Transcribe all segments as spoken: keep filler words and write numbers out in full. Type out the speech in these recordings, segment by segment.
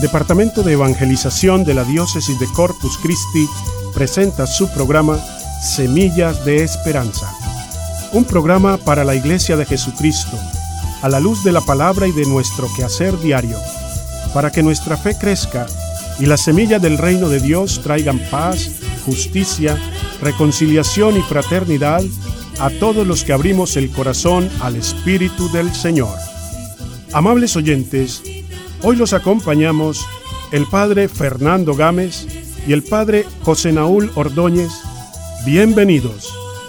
Departamento de Evangelización de la Diócesis de Corpus Christi presenta su programa Semillas de Esperanza, un programa para la Iglesia de Jesucristo, a la luz de la palabra y de nuestro quehacer diario, para que nuestra fe crezca y las semillas del reino de Dios traigan paz, justicia, reconciliación y fraternidad a todos los que abrimos el corazón al Espíritu del Señor. Amables oyentes, hoy los acompañamos el Padre Fernando Gámez y el Padre José Naúl Ordóñez. Bienvenidos.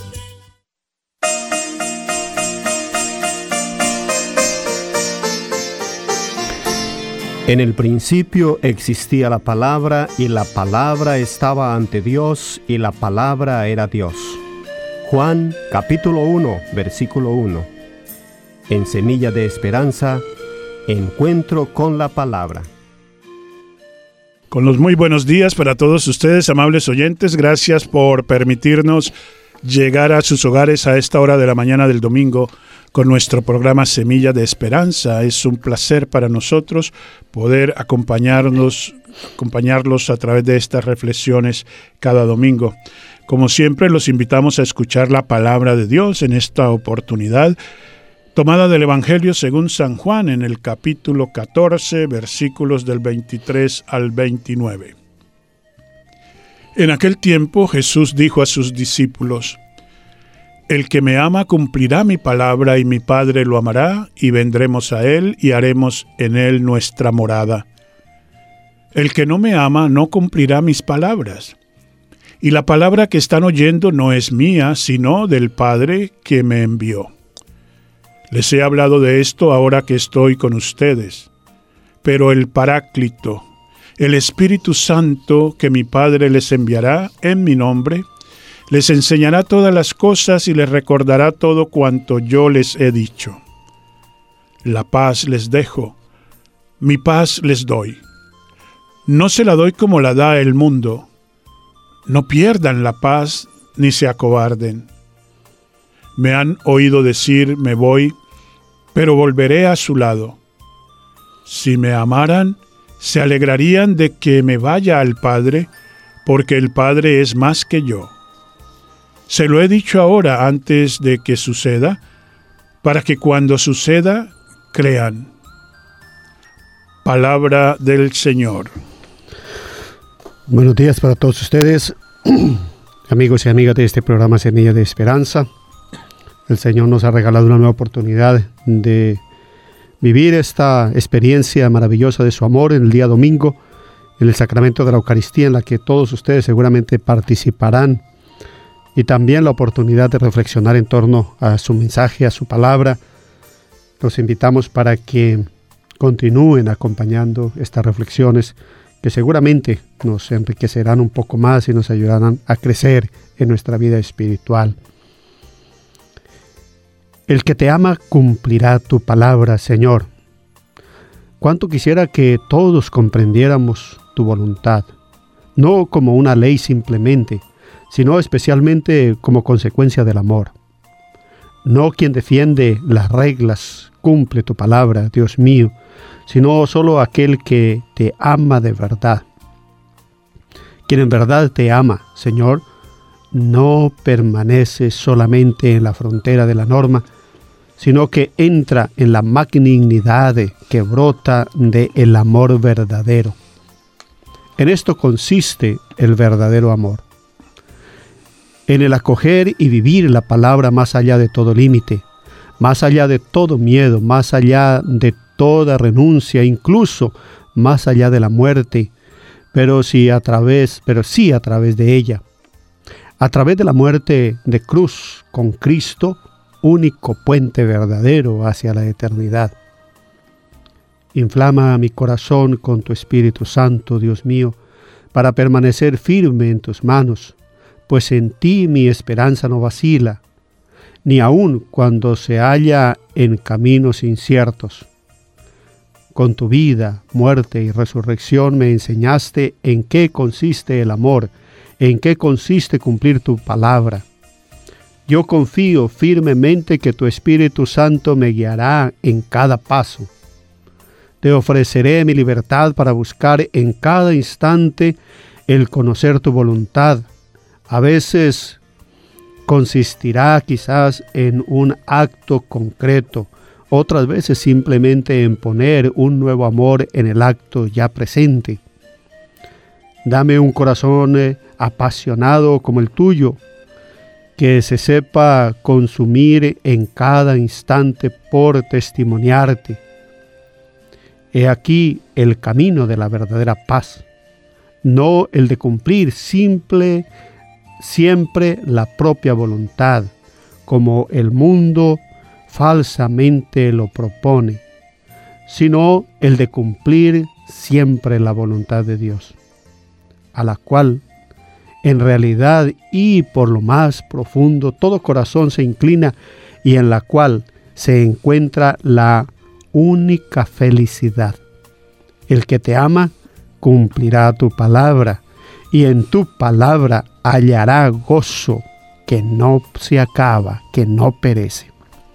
En el principio existía la palabra, y la palabra estaba ante Dios, y la palabra era Dios. Juan capítulo uno, versículo uno. En Semilla de Esperanza, encuentro con la palabra. Con los muy buenos días para todos ustedes, amables oyentes. Gracias por permitirnos llegar a sus hogares a esta hora de la mañana del domingo con nuestro programa Semilla de Esperanza. Es un placer para nosotros poder acompañarnos, acompañarlos a través de estas reflexiones cada domingo. Como siempre, los invitamos a escuchar la palabra de Dios en esta oportunidad, tomada del Evangelio según San Juan en el capítulo catorce, versículos del veintitrés al veintinueve. En aquel tiempo Jesús dijo a sus discípulos: El que me ama cumplirá mi palabra, y mi Padre lo amará, y vendremos a él y haremos en él nuestra morada. El que no me ama no cumplirá mis palabras. Y la palabra que están oyendo no es mía, sino del Padre que me envió. Les he hablado de esto ahora que estoy con ustedes. Pero el Paráclito, el Espíritu Santo que mi Padre les enviará en mi nombre, les enseñará todas las cosas y les recordará todo cuanto yo les he dicho. La paz les dejo, mi paz les doy. No se la doy como la da el mundo. No pierdan la paz ni se acobarden. Me han oído decir, me voy, pero volveré a su lado. Si me amaran, se alegrarían de que me vaya al Padre, porque el Padre es más que yo. Se lo he dicho ahora antes de que suceda, para que cuando suceda, crean. Palabra del Señor. Buenos días para todos ustedes, amigos y amigas de este programa Semilla de Esperanza. El Señor nos ha regalado una nueva oportunidad de vivir esta experiencia maravillosa de su amor en el día domingo, en el sacramento de la Eucaristía, en la que todos ustedes seguramente participarán, y también la oportunidad de reflexionar en torno a su mensaje, a su palabra. Los invitamos para que continúen acompañando estas reflexiones que seguramente nos enriquecerán un poco más y nos ayudarán a crecer en nuestra vida espiritual. El que te ama cumplirá tu palabra, Señor. Cuánto quisiera que todos comprendiéramos tu voluntad, no como una ley simplemente, sino especialmente como consecuencia del amor. No quien defiende las reglas cumple tu palabra, Dios mío, sino solo aquel que te ama de verdad. Quien en verdad te ama, Señor, no permanece solamente en la frontera de la norma, sino que entra en la magnanimidad que brota del amor verdadero. En esto consiste el verdadero amor. En el acoger y vivir la palabra más allá de todo límite, más allá de todo miedo, más allá de toda renuncia, incluso más allá de la muerte, pero sí a través, pero sí a través de ella. A través de la muerte de cruz con Cristo, único puente verdadero hacia la eternidad. Inflama mi corazón con tu Espíritu Santo, Dios mío, para permanecer firme en tus manos, pues en ti mi esperanza no vacila, ni aun cuando se halla en caminos inciertos. Con tu vida, muerte y resurrección me enseñaste en qué consiste el amor, en qué consiste cumplir tu palabra. Yo confío firmemente que tu Espíritu Santo me guiará en cada paso. Te ofreceré mi libertad para buscar en cada instante el conocer tu voluntad. A veces consistirá quizás en un acto concreto, otras veces simplemente en poner un nuevo amor en el acto ya presente. Dame un corazón eh, apasionado como el tuyo, que se sepa consumir en cada instante por testimoniarte. He aquí el camino de la verdadera paz, no el de cumplir simple, siempre la propia voluntad, como el mundo falsamente lo propone, sino el de cumplir siempre la voluntad de Dios, a la cual en realidad y por lo más profundo todo corazón se inclina y en la cual se encuentra la única felicidad. El que te ama cumplirá tu palabra y en tu palabra hallará gozo que no se acaba, que no perece.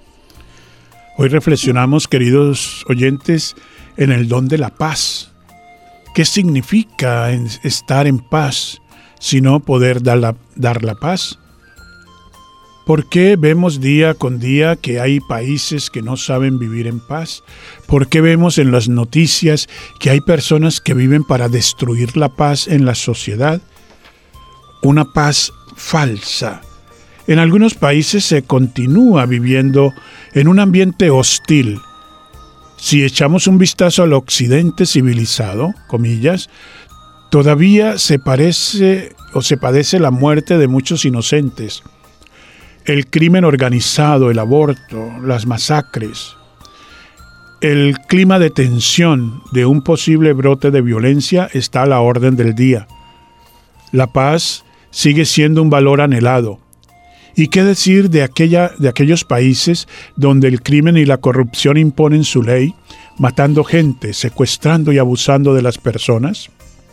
Hoy reflexionamos, queridos oyentes, en el don de la paz. ¿Qué significa estar en paz, sino poder dar la, dar la paz? ¿Por qué vemos día con día que hay países que no saben vivir en paz? ¿Por qué vemos en las noticias que hay personas que viven para destruir la paz en la sociedad? Una paz falsa. En algunos países se continúa viviendo en un ambiente hostil. Si echamos un vistazo al occidente civilizado, comillas, todavía se parece o se padece la muerte de muchos inocentes. El crimen organizado, el aborto, las masacres, el clima de tensión de un posible brote de violencia está a la orden del día. La paz sigue siendo un valor anhelado. ¿Y qué decir de, aquella, de aquellos países donde el crimen y la corrupción imponen su ley, matando gente, secuestrando y abusando de las personas?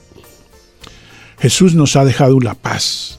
Jesús nos ha dejado la paz.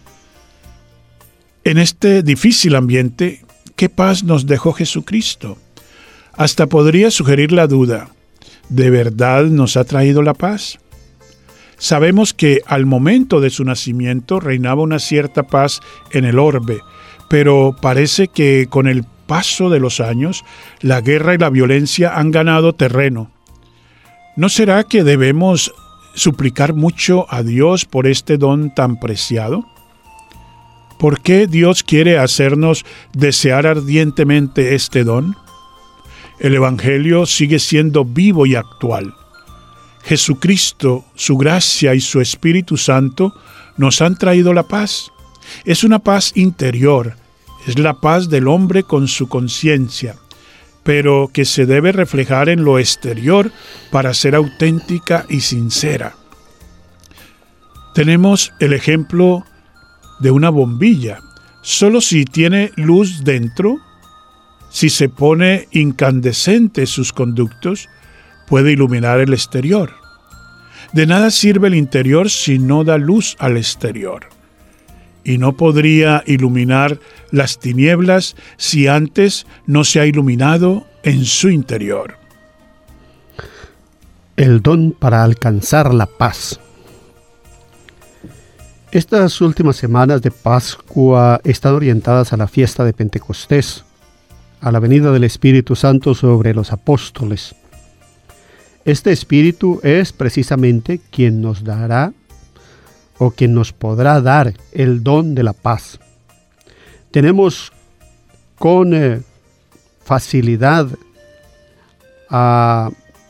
En este difícil ambiente, ¿qué paz nos dejó Jesucristo? Hasta podría sugerir la duda, ¿de verdad nos ha traído la paz? Sabemos que al momento de su nacimiento reinaba una cierta paz en el orbe, pero parece que con el paso de los años, la guerra y la violencia han ganado terreno. ¿No será que debemos suplicar mucho a Dios por este don tan preciado? ¿Por qué Dios quiere hacernos desear ardientemente este don? El Evangelio sigue siendo vivo y actual. Jesucristo, su gracia y su Espíritu Santo nos han traído la paz. Es una paz interior, es la paz del hombre con su conciencia, pero que se debe reflejar en lo exterior para ser auténtica y sincera. Tenemos el ejemplo de una bombilla. Solo si tiene luz dentro, si se pone incandescente sus conductos, puede iluminar el exterior. De nada sirve el interior si no da luz al exterior. Y no podría iluminar las tinieblas si antes no se ha iluminado en su interior. El don para alcanzar la paz. Estas últimas semanas de Pascua están orientadas a la fiesta de Pentecostés, a la venida del Espíritu Santo sobre los apóstoles. Este Espíritu es precisamente quien nos dará o quien nos podrá dar el don de la paz. Tenemos con eh, facilidad a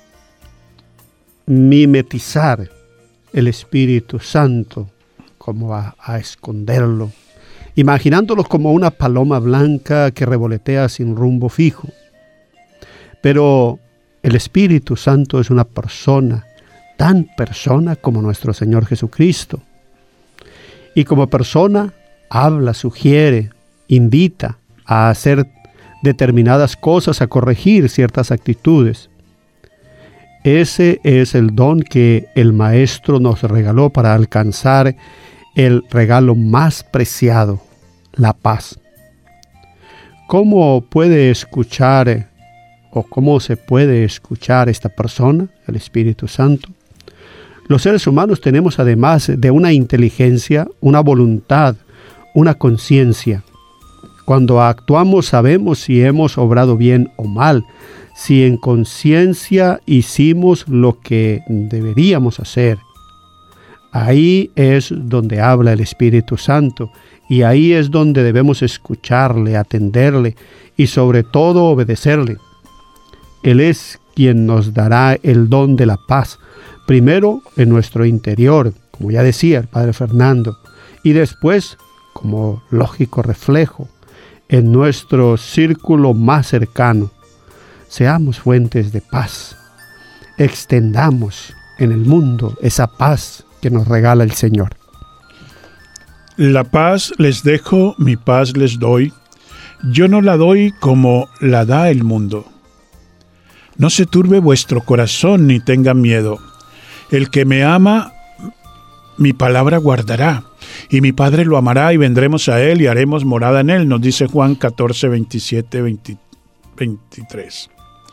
mimetizar el Espíritu Santo, como a, a esconderlo, imaginándolo como una paloma blanca que revolotea sin rumbo fijo. Pero el Espíritu Santo es una persona, tan persona como nuestro Señor Jesucristo. Y como persona, habla, sugiere, invita a hacer determinadas cosas, a corregir ciertas actitudes. Ese es el don que el Maestro nos regaló para alcanzar el regalo más preciado, la paz. ¿Cómo puede escuchar o cómo se puede escuchar esta persona, el Espíritu Santo. Los seres humanos tenemos, además de una inteligencia, una voluntad, una conciencia. Cuando actuamos sabemos si hemos obrado bien o mal, si en conciencia hicimos lo que deberíamos hacer. Ahí es donde habla el Espíritu Santo, y ahí es donde debemos escucharle, atenderle y sobre todo obedecerle. Él es quien nos dará el don de la paz, primero en nuestro interior, como ya decía el Padre Fernando, y después, como lógico reflejo, en nuestro círculo más cercano. Seamos fuentes de paz. Extendamos en el mundo esa paz que nos regala el Señor. La paz les dejo, mi paz les doy. Yo no la doy como la da el mundo. No se turbe vuestro corazón ni tenga miedo. El que me ama, mi palabra guardará, y mi Padre lo amará, y vendremos a él y haremos morada en él, nos dice Juan catorce, veintisiete, veinte, veintitrés.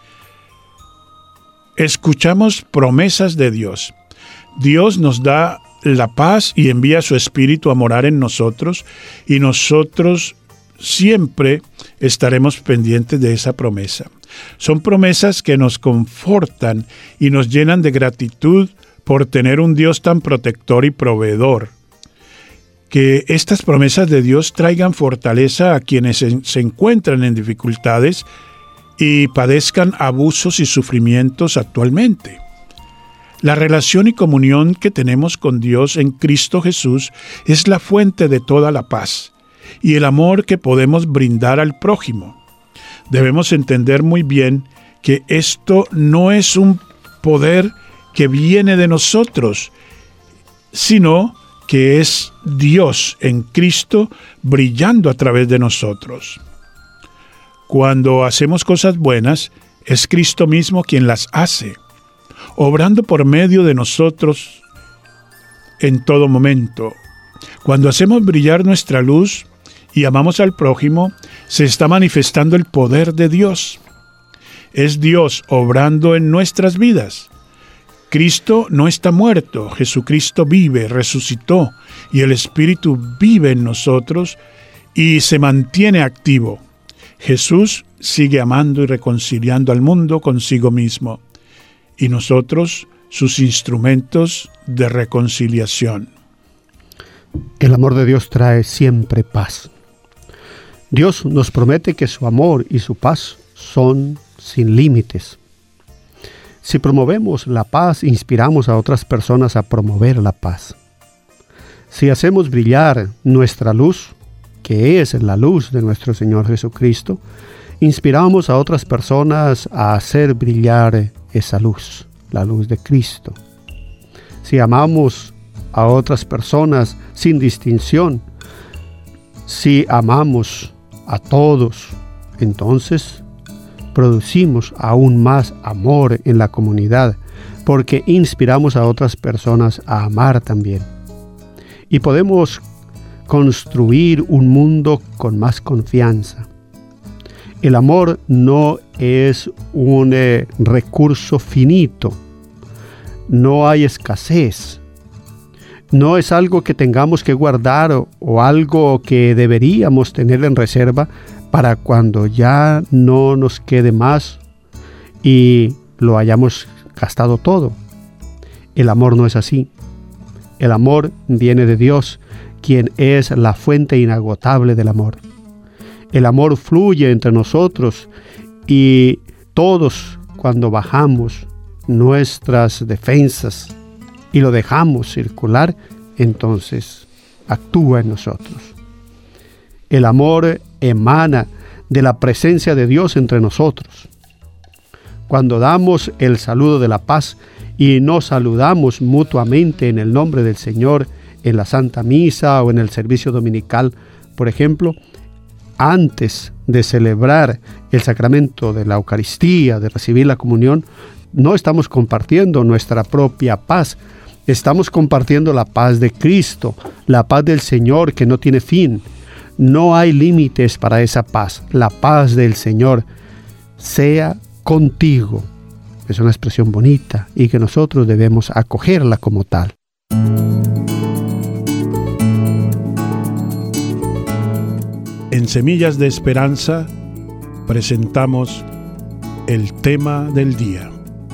Escuchamos promesas de Dios. Dios nos da la paz y envía su Espíritu a morar en nosotros, y nosotros siempre estaremos pendientes de esa promesa. Son promesas que nos confortan y nos llenan de gratitud por tener un Dios tan protector y proveedor. Que estas promesas de Dios traigan fortaleza a quienes se, se encuentran en dificultades y padezcan abusos y sufrimientos actualmente. La relación y comunión que tenemos con Dios en Cristo Jesús es la fuente de toda la paz y el amor que podemos brindar al prójimo. Debemos entender muy bien que esto no es un poder que viene de nosotros, sino que es Dios en Cristo brillando a través de nosotros. Cuando hacemos cosas buenas, es Cristo mismo quien las hace, obrando por medio de nosotros en todo momento. Cuando hacemos brillar nuestra luz y amamos al prójimo, se está manifestando el poder de Dios. Es Dios obrando en nuestras vidas. Cristo no está muerto, Jesucristo vive, resucitó, y el Espíritu vive en nosotros y se mantiene activo. Jesús sigue amando y reconciliando al mundo consigo mismo, y nosotros sus instrumentos de reconciliación. El amor de Dios trae siempre paz. Dios nos promete que su amor y su paz son sin límites. Si promovemos la paz, inspiramos a otras personas a promover la paz. Si hacemos brillar nuestra luz, que es la luz de nuestro Señor Jesucristo, inspiramos a otras personas a hacer brillar esa luz, la luz de Cristo. Si amamos a otras personas sin distinción, si amamos a todos, entonces producimos aún más amor en la comunidad, porque inspiramos a otras personas a amar también. Y podemos construir un mundo con más confianza. El amor no es un eh, recurso finito, no hay escasez, no es algo que tengamos que guardar o, o algo que deberíamos tener en reserva para cuando ya no nos quede más y lo hayamos gastado todo. El amor no es así. El amor viene de Dios, quien es la fuente inagotable del amor. El amor fluye entre nosotros y todos, cuando bajamos nuestras defensas y lo dejamos circular, entonces actúa en nosotros. El amor emana de la presencia de Dios entre nosotros. Cuando damos el saludo de la paz y nos saludamos mutuamente en el nombre del Señor en la Santa Misa o en el servicio dominical, por ejemplo, antes de celebrar el sacramento de la Eucaristía, de recibir la comunión, no estamos compartiendo nuestra propia paz, estamos compartiendo la paz de Cristo, la paz del Señor que no tiene fin. No hay límites para esa paz. La paz del Señor sea contigo. Es una expresión bonita y que nosotros debemos acogerla como tal. En Semillas de Esperanza presentamos el tema del día.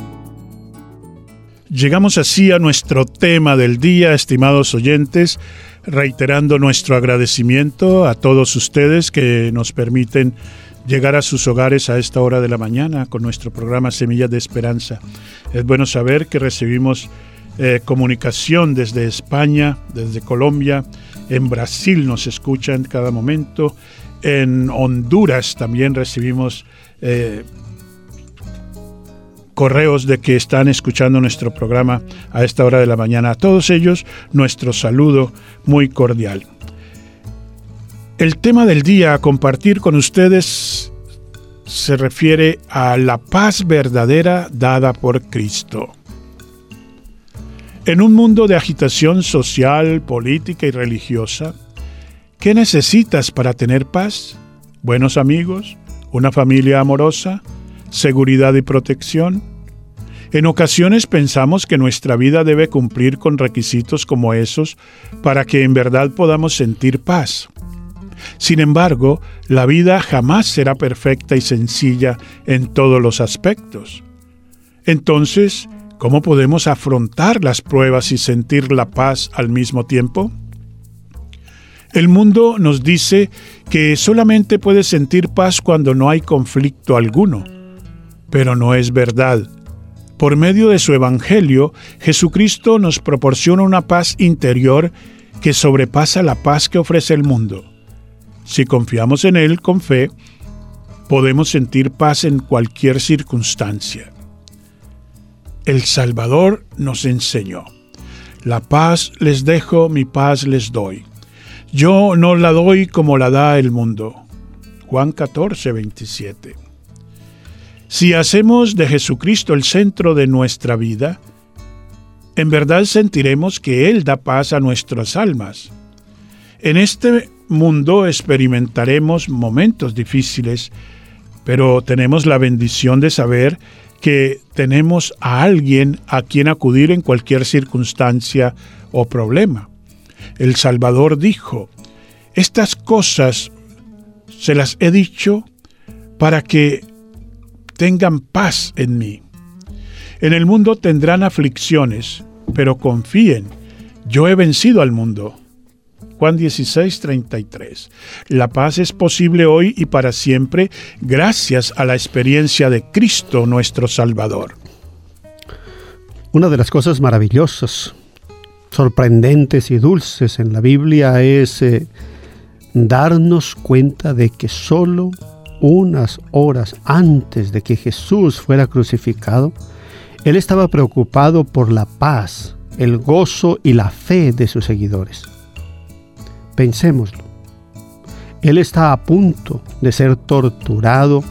Llegamos así a nuestro tema del día, estimados oyentes, reiterando nuestro agradecimiento a todos ustedes que nos permiten llegar a sus hogares a esta hora de la mañana con nuestro programa Semillas de Esperanza. Es bueno saber que recibimos eh, comunicación desde España, desde Colombia, en Brasil nos escuchan cada momento, en Honduras también recibimos eh, correos de que están escuchando nuestro programa a esta hora de la mañana. A todos ellos, nuestro saludo muy cordial. El tema del día a compartir con ustedes se refiere a la paz verdadera dada por Cristo. En un mundo de agitación social, política y religiosa, ¿qué necesitas para tener paz? ¿Buenos amigos? ¿Una familia amorosa? ¿Seguridad y protección? En ocasiones pensamos que nuestra vida debe cumplir con requisitos como esos para que en verdad podamos sentir paz. Sin embargo, la vida jamás será perfecta y sencilla en todos los aspectos. Entonces, ¿cómo podemos afrontar las pruebas y sentir la paz al mismo tiempo? El mundo nos dice que solamente puedes sentir paz cuando no hay conflicto alguno, pero no es verdad. Por medio de su Evangelio, Jesucristo nos proporciona una paz interior que sobrepasa la paz que ofrece el mundo. Si confiamos en Él con fe, podemos sentir paz en cualquier circunstancia. El Salvador nos enseñó: la paz les dejo, mi paz les doy. Yo no la doy como la da el mundo. Juan catorce, veintisiete. Si hacemos de Jesucristo el centro de nuestra vida, en verdad sentiremos que Él da paz a nuestras almas. En este mundo experimentaremos momentos difíciles, pero tenemos la bendición de saber que tenemos a alguien a quien acudir en cualquier circunstancia o problema. El Salvador dijo: estas cosas se las he dicho para que tengan paz en mí. En el mundo tendrán aflicciones, pero confíen, yo he vencido al mundo. Juan dieciséis, treinta y tres. La paz es posible hoy y para siempre gracias a la experiencia de Cristo nuestro Salvador. Una de las cosas maravillosas, sorprendentes y dulces en la Biblia es eh, darnos cuenta de que solo unas horas antes de que Jesús fuera crucificado, Él estaba preocupado por la paz, el gozo y la fe de sus seguidores. Pensémoslo. Él está a punto de ser torturado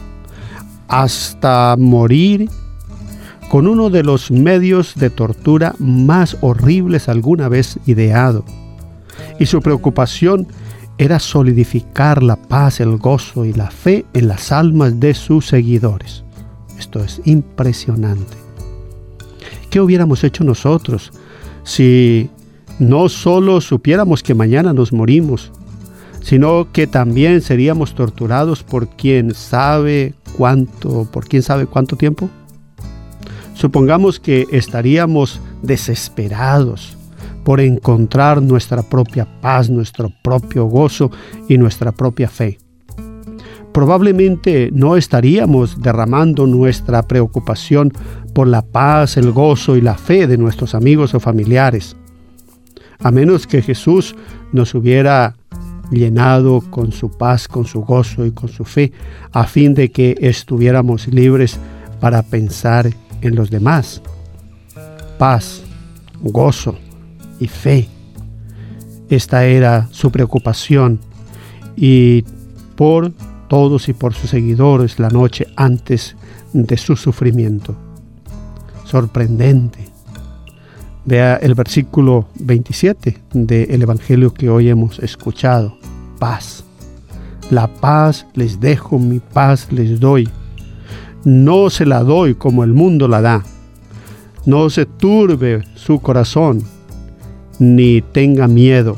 hasta morir con uno de los medios de tortura más horribles alguna vez ideado. Y su preocupación era solidificar la paz, el gozo y la fe en las almas de sus seguidores. Esto es impresionante. ¿Qué hubiéramos hecho nosotros si no solo supiéramos que mañana nos morimos, sino que también seríamos torturados por quién sabe cuánto, por quién sabe cuánto tiempo? Supongamos que estaríamos desesperados por encontrar nuestra propia paz, nuestro propio gozo y nuestra propia fe. Probablemente no estaríamos derramando nuestra preocupación por la paz, el gozo y la fe de nuestros amigos o familiares, a menos que Jesús nos hubiera llenado con su paz, con su gozo y con su fe, a fin de que estuviéramos libres para pensar en los demás. Paz, gozo y fe. Esta era su preocupación, y por todos y por sus seguidores la noche antes de su sufrimiento. Sorprendente. Vea el versículo veintisiete del Evangelio que hoy hemos escuchado. Paz. La paz les dejo, mi paz les doy. no se la doy como el mundo la da. No se turbe su corazón, ni tenga miedo.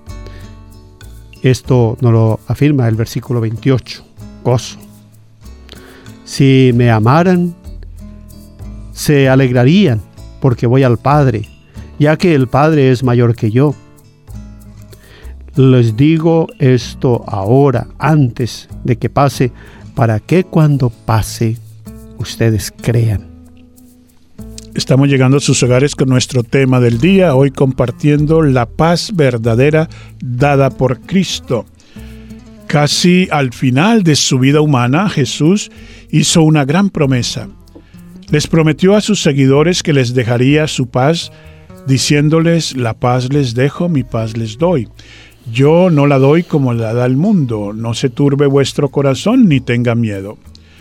Esto nos lo afirma el versículo veintiocho. Gozo. Si me amaran, se alegrarían, porque voy al Padre, ya que el Padre es mayor que yo. Les digo esto ahora, antes de que pase, para que cuando pase, ustedes crean. Estamos llegando a sus hogares con nuestro tema del día, hoy compartiendo la paz verdadera dada por Cristo. Casi al final de su vida humana, Jesús hizo una gran promesa. Les prometió a sus seguidores que les dejaría su paz, diciéndoles: la paz les dejo, mi paz les doy. Yo no la doy como la da el mundo, no se turbe vuestro corazón ni tenga miedo.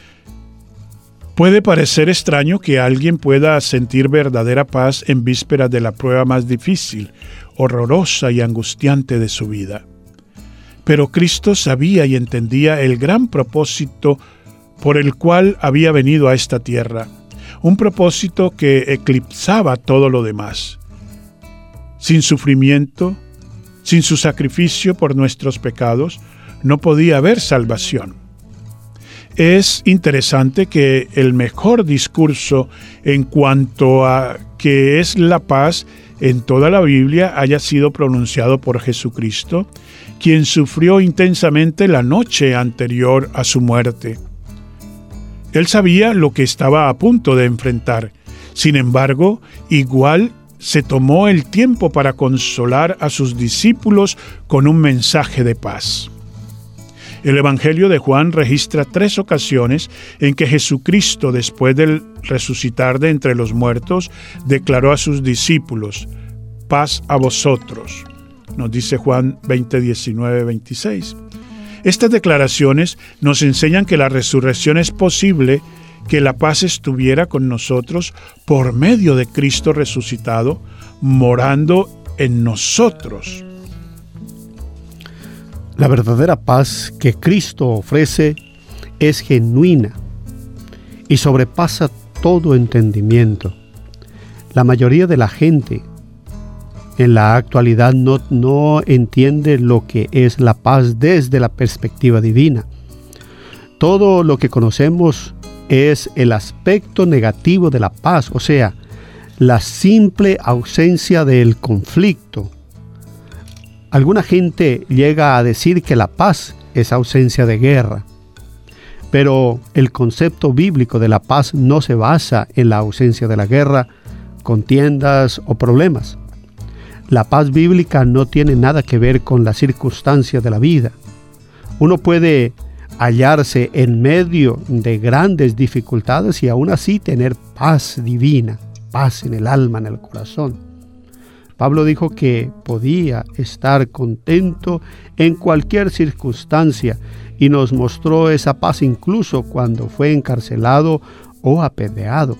Puede parecer extraño que alguien pueda sentir verdadera paz en vísperas de la prueba más difícil, horrorosa y angustiante de su vida. Pero Cristo sabía y entendía el gran propósito por el cual había venido a esta tierra, un propósito que eclipsaba todo lo demás. Sin sufrimiento, sin su sacrificio por nuestros pecados, no podía haber salvación. Es interesante que el mejor discurso en cuanto a qué es la paz en toda la Biblia haya sido pronunciado por Jesucristo, quien sufrió intensamente la noche anterior a su muerte. Él sabía lo que estaba a punto de enfrentar. Sin embargo, igual se tomó el tiempo para consolar a sus discípulos con un mensaje de paz. El Evangelio de Juan registra tres ocasiones en que Jesucristo, después del resucitar de entre los muertos, declaró a sus discípulos: paz a vosotros. Nos dice Juan veinte, diecinueve, veintiséis. Estas declaraciones nos enseñan que la resurrección es posible, que la paz estuviera con nosotros por medio de Cristo resucitado, morando en nosotros. La verdadera paz que Cristo ofrece es genuina y sobrepasa todo entendimiento. La mayoría de la gente en la actualidad no, no entiende lo que es la paz desde la perspectiva divina. Todo lo que conocemos es el aspecto negativo de la paz, o sea, la simple ausencia del conflicto. Alguna gente llega a decir que la paz es ausencia de guerra, pero el concepto bíblico de la paz no se basa en la ausencia de la guerra, contiendas o problemas. La paz bíblica no tiene nada que ver con las circunstancias de la vida. Uno puede hallarse en medio de grandes dificultades y aún así tener paz divina, paz en el alma, en el corazón. Pablo dijo que podía estar contento en cualquier circunstancia y nos mostró esa paz incluso cuando fue encarcelado o apedreado.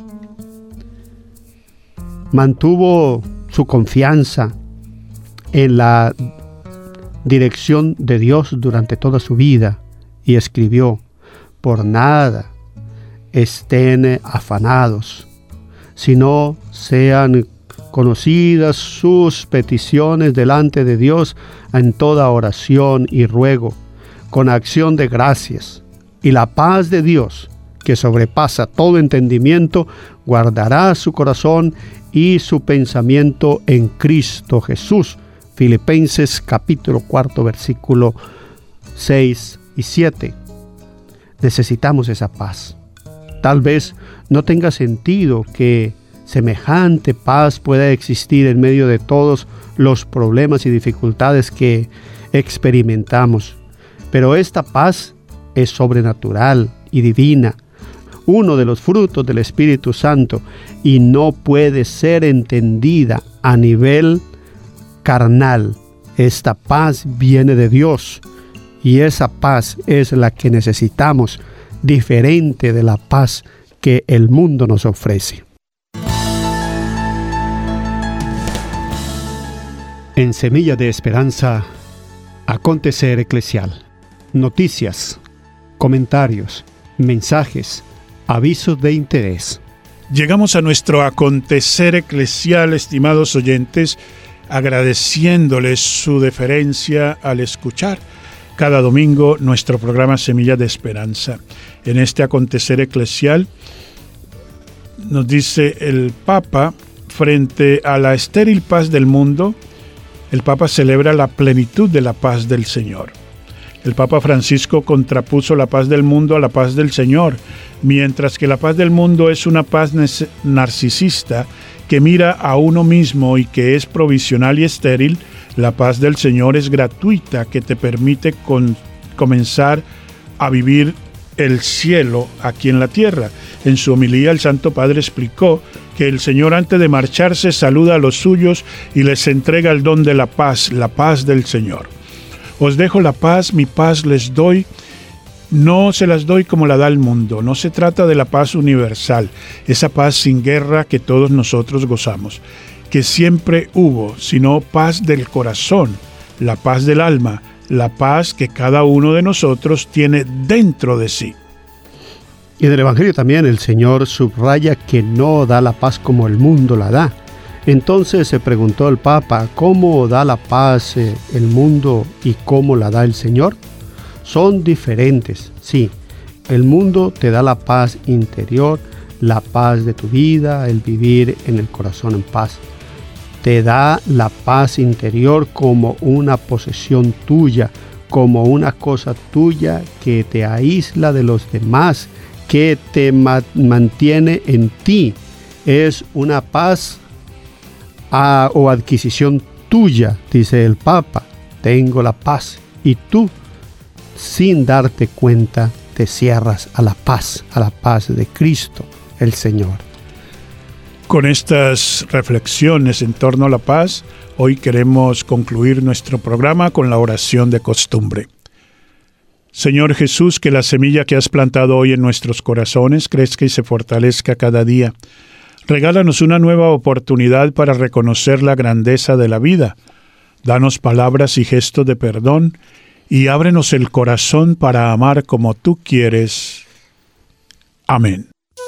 Mantuvo su confianza en la dirección de Dios durante toda su vida y escribió: por nada estén afanados, sino sean conocidas sus peticiones delante de Dios en toda oración y ruego, con acción de gracias. Y la paz de Dios, que sobrepasa todo entendimiento, guardará su corazón y su pensamiento en Cristo Jesús. Filipenses capítulo cuarto, versículo seis y siete. Necesitamos esa paz. Tal vez no tenga sentido que semejante paz pueda existir en medio de todos los problemas y dificultades que experimentamos. Pero esta paz es sobrenatural y divina, uno de los frutos del Espíritu Santo, y no puede ser entendida a nivel carnal. Esta paz viene de Dios, y esa paz es la que necesitamos, diferente de la paz que el mundo nos ofrece. En Semilla de Esperanza, acontecer eclesial. Noticias, comentarios, mensajes, Avisos de interés. Llegamos a nuestro acontecer eclesial, estimados oyentes, agradeciéndoles su deferencia al escuchar cada domingo nuestro programa Semillas de Esperanza. En este acontecer eclesial nos dice el Papa, frente a la estéril paz del mundo, el Papa celebra la plenitud de la paz del Señor. El Papa Francisco contrapuso la paz del mundo a la paz del Señor, mientras que la paz del mundo es una paz narcisista que mira a uno mismo y que es provisional y estéril. La paz del Señor es gratuita, que te permite con, comenzar a vivir el cielo aquí en la tierra. En su homilía el Santo Padre explicó que el Señor, antes de marcharse, saluda a los suyos y les entrega el don de la paz, la paz del Señor. Os dejo la paz, mi paz les doy. No se las doy como la da el mundo. No se trata de la paz universal, esa paz sin guerra que todos nosotros gozamos, que siempre hubo, sino paz del corazón, la paz del alma, la paz que cada uno de nosotros tiene dentro de sí. Y en el Evangelio también el Señor subraya que no da la paz como el mundo la da. Entonces se preguntó el Papa, ¿cómo da la paz eh, el mundo y cómo la da el Señor? Son diferentes, sí. El mundo te da la paz interior, la paz de tu vida, el vivir en el corazón en paz. Te da la paz interior como una posesión tuya, como una cosa tuya que te aísla de los demás, que te ma- mantiene en ti. Es una paz a, o adquisición tuya, dice el Papa. Tengo la paz, y tú, sin darte cuenta, te cierras a la paz, a la paz de Cristo, el Señor. Con estas reflexiones en torno a la paz, hoy queremos concluir nuestro programa con la oración de costumbre. Señor Jesús, que la semilla que has plantado hoy en nuestros corazones crezca y se fortalezca cada día. Regálanos una nueva oportunidad para reconocer la grandeza de la vida. Danos palabras y gestos de perdón y ábrenos el corazón para amar como tú quieres. Amén.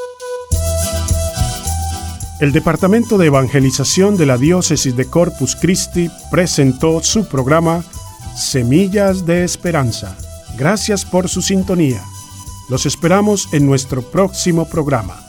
El Departamento de Evangelización de la Diócesis de Corpus Christi presentó su programa Semillas de Esperanza. Gracias por su sintonía. Los esperamos en nuestro próximo programa.